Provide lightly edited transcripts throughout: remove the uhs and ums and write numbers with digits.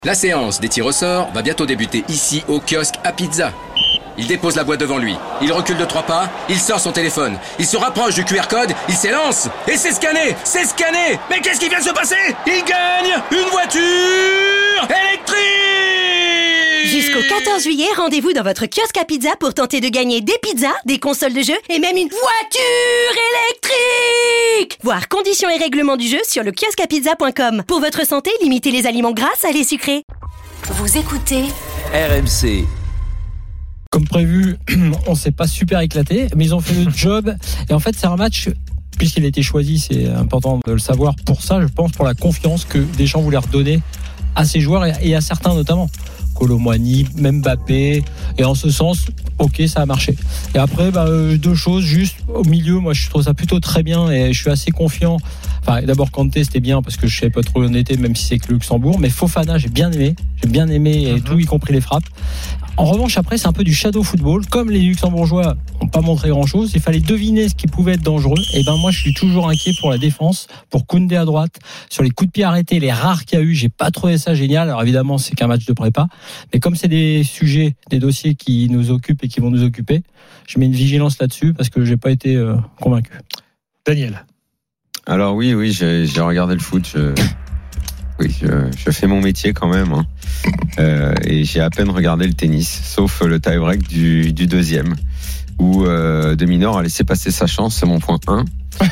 La séance des tirs au sort va bientôt débuter ici au kiosque à pizza. Il dépose la boîte devant lui, il recule de 3 pas, il sort son téléphone, il se rapproche du QR code, il s'élance et c'est scanné. Mais qu'est-ce qui vient de se passer? Il gagne une voiture électrique! Jusqu'au 14 juillet, rendez-vous dans votre kiosque à pizza pour tenter de gagner des pizzas, des consoles de jeu et même une voiture électrique! Voir conditions et règlements du jeu sur le kiosqueapizza.com. Pour votre santé, limitez les aliments gras, salés, sucrés. Vous écoutez RMC. Comme prévu, on s'est pas super éclaté, mais ils ont fait le job. Et en fait, c'est un match, puisqu'il a été choisi, c'est important de le savoir. Pour ça, je pense, pour la confiance que Deschamps voulait redonner à ses joueurs et à certains notamment. Kolo Muani, même Mbappé. Et en ce sens, ok, ça a marché. Et après, deux choses, juste au milieu, moi je trouve ça plutôt très bien et je suis assez confiant. Enfin, d'abord Kanté, c'était bien parce que je savais pas trop où on était, même si c'est que le Luxembourg. Mais Fofana, j'ai bien aimé et tout, y compris les frappes. En revanche, après, c'est un peu du shadow football. Comme les Luxembourgeois n'ont pas montré grand-chose, il fallait deviner ce qui pouvait être dangereux. Et moi, je suis toujours inquiet pour la défense, pour Koundé à droite, sur les coups de pied arrêtés, les rares qu'il y a eu, j'ai pas trouvé ça génial. Alors évidemment, c'est qu'un match de prépa, mais comme c'est des sujets, des dossiers qui nous occupent et qui vont nous occuper, je mets une vigilance là-dessus parce que j'ai pas été convaincu. Daniel. Alors oui, j'ai regardé le foot. Je fais mon métier quand même, hein. Et j'ai à peine regardé le tennis, sauf le tie-break du deuxième, où De Minaur a laissé passer sa chance. C'est mon point 1.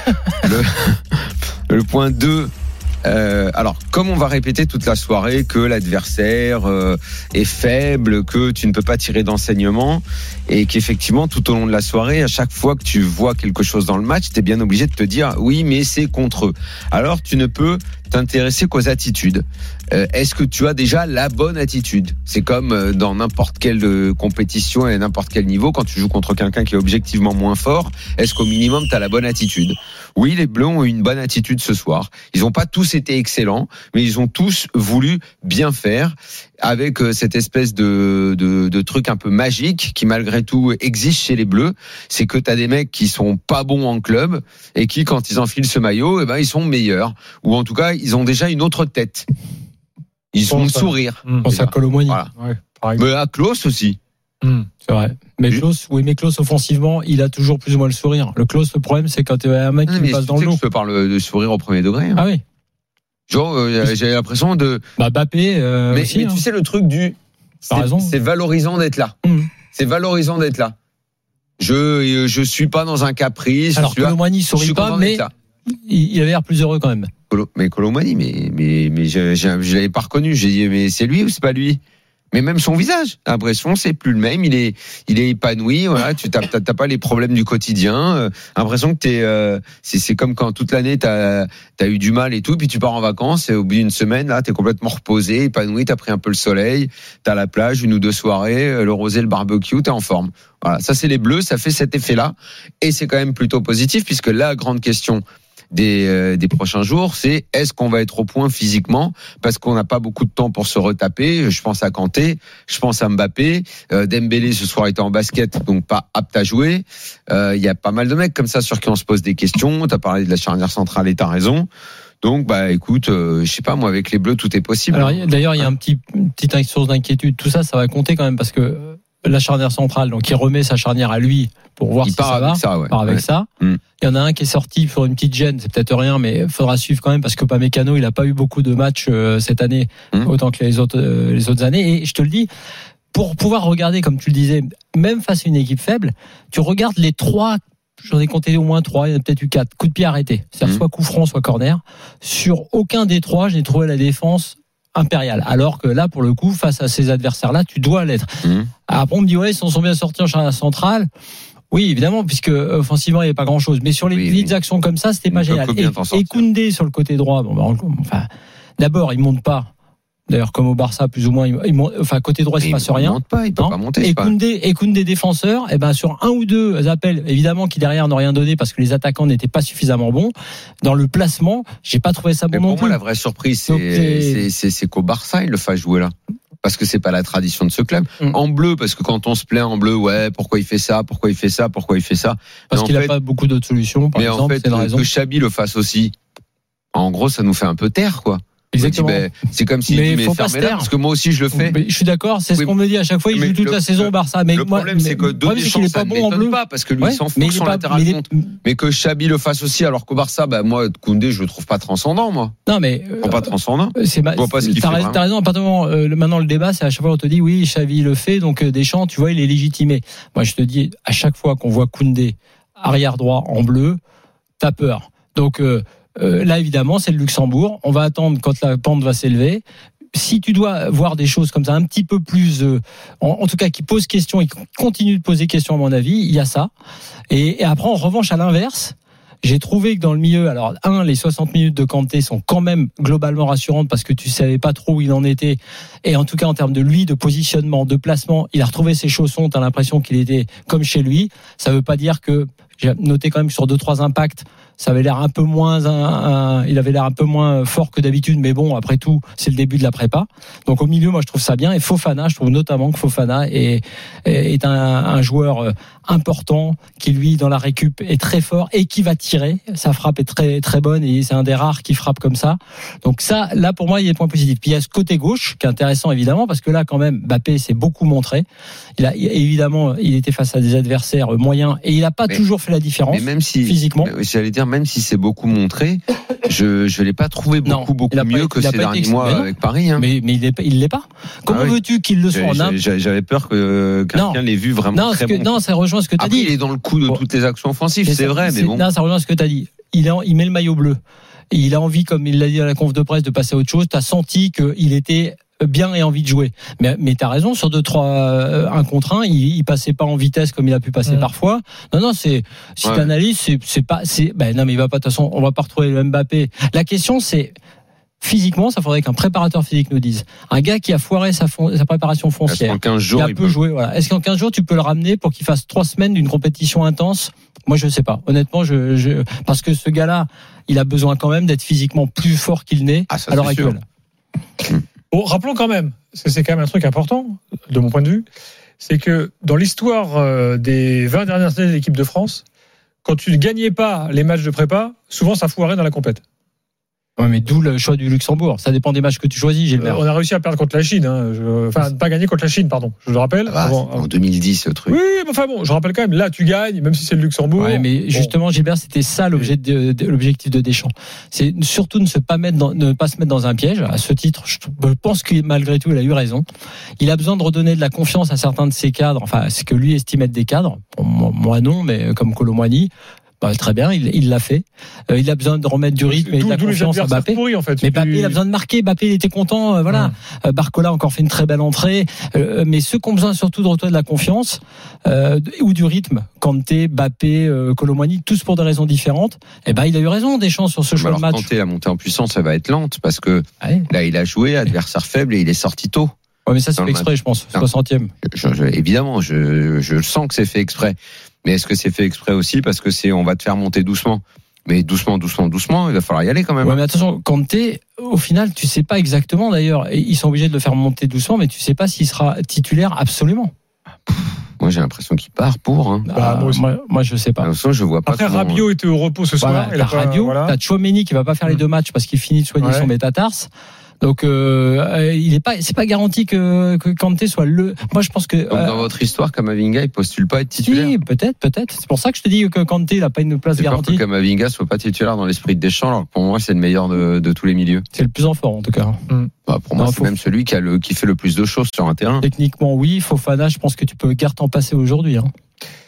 Le point 2. Alors, comme on va répéter toute la soirée que l'adversaire est faible, que tu ne peux pas tirer d'enseignement, et qu'effectivement, tout au long de la soirée, à chaque fois que tu vois quelque chose dans le match, tu es bien obligé de te dire oui, mais c'est contre eux. Alors, tu ne peux t'intéresser qu'aux attitudes. Est-ce que tu as déjà la bonne attitude? C'est comme dans n'importe quelle compétition et à n'importe quel niveau, quand tu joues contre quelqu'un qui est objectivement moins fort, est-ce qu'au minimum tu as la bonne attitude? Oui, les Bleus ont eu une bonne attitude ce soir. Ils n'ont pas tous été excellents, mais ils ont tous voulu bien faire, avec cette espèce de truc un peu magique qui malgré tout existe chez les Bleus, c'est que tu as des mecs qui sont pas bons en club et qui, quand ils enfilent ce maillot, ils sont meilleurs, ou en tout cas ils ont déjà une autre tête. Ils ont le sourire. Pense à Kolo Muani. Voilà. Ouais, mais à Klose aussi. C'est vrai. Mais Klose offensivement, il a toujours plus ou moins le sourire. Le problème, c'est quand tu as un mec qui passe dans le dos. Je te parle de sourire au premier degré. Hein. Ah oui. Genre, j'ai l'impression de. Mbappé. Mais aussi, tu sais le truc du. C'est valorisant d'être là. C'est valorisant d'être là. Je suis pas dans un caprice. Alors Kolo Muani sourit pas, mais il avait l'air plus heureux quand même. Kolo Muani, mais je l'avais pas reconnu. J'ai dit mais c'est lui ou c'est pas lui? Mais même son visage, l'impression c'est plus le même. Il est épanoui. Voilà, tu t'as pas les problèmes du quotidien. L'impression que c'est comme quand toute l'année t'as eu du mal et tout, puis tu pars en vacances et au bout d'une semaine là t'es complètement reposé, épanoui. T'as pris un peu le soleil, t'as la plage, 1 ou 2 soirées, le rosé, le barbecue, t'es en forme. Voilà, ça c'est les Bleus, ça fait cet effet-là et c'est quand même plutôt positif puisque la grande question des prochains jours, c'est est-ce qu'on va être au point physiquement, parce qu'on n'a pas beaucoup de temps pour se retaper. Je pense à Kanté, je pense à Mbappé, Dembélé ce soir était en basket, donc pas apte à jouer. Il y a pas mal de mecs comme ça sur qui on se pose des questions. T'as parlé de la charnière centrale et t'as raison. Donc écoute, je sais pas, moi avec les Bleus tout est possible. Alors d'ailleurs il y a petite source d'inquiétude. Tout ça va compter quand même parce que la charnière centrale, donc il remet sa charnière à lui pour voir si ça va. Il part avec ça. Il y en a un qui est sorti pour une petite gêne, c'est peut-être rien, mais il faudra suivre quand même parce que Upamecano, il a pas eu beaucoup de matchs cette année, autant que les autres années. Et je te le dis, pour pouvoir regarder, comme tu le disais, même face à une équipe faible, tu regardes les 3. J'en ai compté au moins 3, il y en a peut-être eu 4 coups de pied arrêtés. C'est-à-dire soit coup franc, soit corner. Sur aucun des 3, je n'ai trouvé la défense impériale. Alors que là, pour le coup, face à ces adversaires-là, tu dois l'être. Après, on me dit, ils s'en sont bien sortis en charnière centrale. Oui, évidemment, puisque offensivement, il n'y avait pas grand-chose. Mais sur les petites actions comme ça, c'était pas génial. Et Koundé sur le côté droit, d'abord, il monte pas. D'ailleurs, comme au Barça, plus ou moins, côté droit, il se passe rien. Il peut pas monter. Et Koundé défenseur, sur 1 ou 2 appels, évidemment, qui derrière n'ont rien donné parce que les attaquants n'étaient pas suffisamment bons. Dans le placement, j'ai pas trouvé ça bon non plus. Pour moi, la vraie surprise, c'est qu'au Barça, il le fasse jouer là. Parce que c'est pas la tradition de ce club. En bleu, parce que quand on se plaint en bleu, pourquoi il fait ça? Parce qu'il a pas beaucoup d'autres solutions, par exemple, c'est une raison. Que Chabi le fasse aussi. En gros, ça nous fait un peu taire, quoi. Exactement. C'est comme si mais il faut pas se taire. parce que moi aussi je le fais. Mais je suis d'accord, c'est ce qu'on me dit à chaque fois. Il joue toute la saison au Barça. Mais le problème, c'est que Deschamps, ça ne m'étonne pas parce que lui, il s'en fout son latéral contre. Mais que Xabi le fasse aussi, alors qu'au Barça, moi, Koundé, je le trouve pas transcendant, moi. Non, mais pas transcendant. Je vois pas ce qu'il fait. T'as raison. Maintenant, le débat, c'est à chaque fois on te dit oui, Xavi le fait, donc Deschamps, tu vois, il est légitimé. Moi, je te dis, à chaque fois qu'on voit Koundé arrière droit en bleu, t'as peur. Donc là, évidemment, c'est le Luxembourg. On va attendre quand la pente va s'élever. Si tu dois voir des choses comme ça, un petit peu plus, en tout cas, qui posent question et qui continuent de poser question, à mon avis, il y a ça. Et après, en revanche, à l'inverse, j'ai trouvé que dans le milieu, alors, les 60 minutes de Kanté sont quand même globalement rassurantes parce que tu savais pas trop où il en était. Et en tout cas, en termes de lui, de positionnement, de placement, il a retrouvé ses chaussons. T'as l'impression qu'il était comme chez lui. Ça veut pas dire que, j'ai noté quand même sur 2-3 impacts, ça avait l'air un peu moins, il avait l'air un peu moins fort que d'habitude, mais bon, après tout, c'est le début de la prépa. Donc au milieu, moi, je trouve ça bien. Et Fofana, je trouve notamment que Fofana est un joueur important qui, lui, dans la récup, est très fort et qui va tirer. Sa frappe est très, très bonne et c'est un des rares qui frappe comme ça. Donc ça, là, pour moi, il y a des points positifs. Puis il y a ce côté gauche qui est intéressant, évidemment, parce que là, quand même, Mbappé s'est beaucoup montré. Évidemment, il était face à des adversaires moyens et il n'a pas toujours fait la différence. Mais même si, physiquement. J'allais dire, même si c'est beaucoup montré, je l'ai pas trouvé beaucoup mieux que ces derniers mois avec Paris. Hein. Mais il l'est pas. Comment veux-tu qu'il le soit en Inde? J'avais peur que quelqu'un l'ait vu vraiment très bon. Non, ça rejoint ce que tu as dit. Il est dans le coup de toutes les actions offensives, c'est vrai, mais bon. Non, ça rejoint ce que tu as dit. Il met le maillot bleu. Et il a envie, comme il l'a dit à la conf de presse, de passer à autre chose. Tu as senti qu'il était bien et envie de jouer. Mais t'as raison, sur 2-3 1 contre 1, il passait pas en vitesse comme il a pu passer parfois. Non, si t'analyses, non, mais il va pas, de toute façon, on va pas retrouver le Mbappé. La question, c'est, physiquement, ça faudrait qu'un préparateur physique nous dise. Un gars qui a foiré sa préparation foncière. Est-ce qu'en 15 jours, il peut jouer, voilà. Est-ce qu'en 15 jours, tu peux le ramener pour qu'il fasse 3 semaines d'une compétition intense? Moi, je sais pas. Honnêtement, parce que ce gars-là, il a besoin quand même d'être physiquement plus fort qu'il n'est à l'heure actuelle. Bon, rappelons quand même, parce que c'est quand même un truc important, de mon point de vue, c'est que dans l'histoire des 20 dernières années de l'équipe de France, quand tu ne gagnais pas les matchs de prépa, souvent ça foirait dans la compète. Ouais, mais d'où le choix du Luxembourg. Ça dépend des matchs que tu choisis, Gilbert. On a réussi à perdre contre la Chine, enfin, pas gagner contre la Chine, pardon. Je le rappelle. En 2010, ce truc. Oui, mais enfin bon, je rappelle quand même, là, tu gagnes, même si c'est le Luxembourg. Ouais, mais justement, Gilbert, c'était ça l'objectif de Deschamps. C'est surtout ne pas se mettre dans un piège. À ce titre, je pense que malgré tout, il a eu raison. Il a besoin de redonner de la confiance à certains de ses cadres. Enfin, ce que lui estime être des cadres. Moi non, mais comme Kolo Muani. Très bien, il l'a fait. Il a besoin de remettre du rythme et de la confiance à Mbappé. Pourris, en fait. Mais Mbappé, il a besoin de marquer. Mbappé, il était content. Barcola a encore fait une très belle entrée. Mais ceux qui ont besoin surtout de retrouver de la confiance ou du rythme, Kanté, Mbappé, Kolo Muani, tous pour des raisons différentes. Il a eu raison, Deschamps, sur ce choix de match. Kanté, la montée en puissance, ça va être lente parce que là, il a joué adversaire faible et il est sorti tôt. Ouais, mais ça, c'est fait exprès, je pense. 60e. Évidemment, je sens que c'est fait exprès. Mais est-ce que c'est fait exprès aussi parce que on va te faire monter doucement? Mais doucement, il va falloir y aller quand même. Ouais, mais attention, Kanté, au final, tu sais pas exactement d'ailleurs. Ils sont obligés de le faire monter doucement, mais tu sais pas s'il sera titulaire absolument. Moi, j'ai l'impression qu'il part pour. Moi, je sais pas. Je vois pas. Après, Rabiot était au repos ce soir. T'as Rabiot, t'as Tchouaméni qui va pas faire les 2 matchs parce qu'il finit de soigner son métatarse. Donc c'est pas garanti que Kanté soit le. Moi je pense que donc, dans votre histoire, Kamavinga il postule pas à être titulaire. Si, peut-être. C'est pour ça que je te dis que Kanté il a pas une place garantie. C'est peur que Kamavinga soit pas titulaire dans l'esprit de Deschamps. Alors pour moi c'est le meilleur de tous les milieux. C'est le plus en forme en tout cas. Pour moi c'est même celui qui fait le plus de choses sur un terrain. Techniquement oui, Fofana je pense que tu peux guère t'en passer aujourd'hui.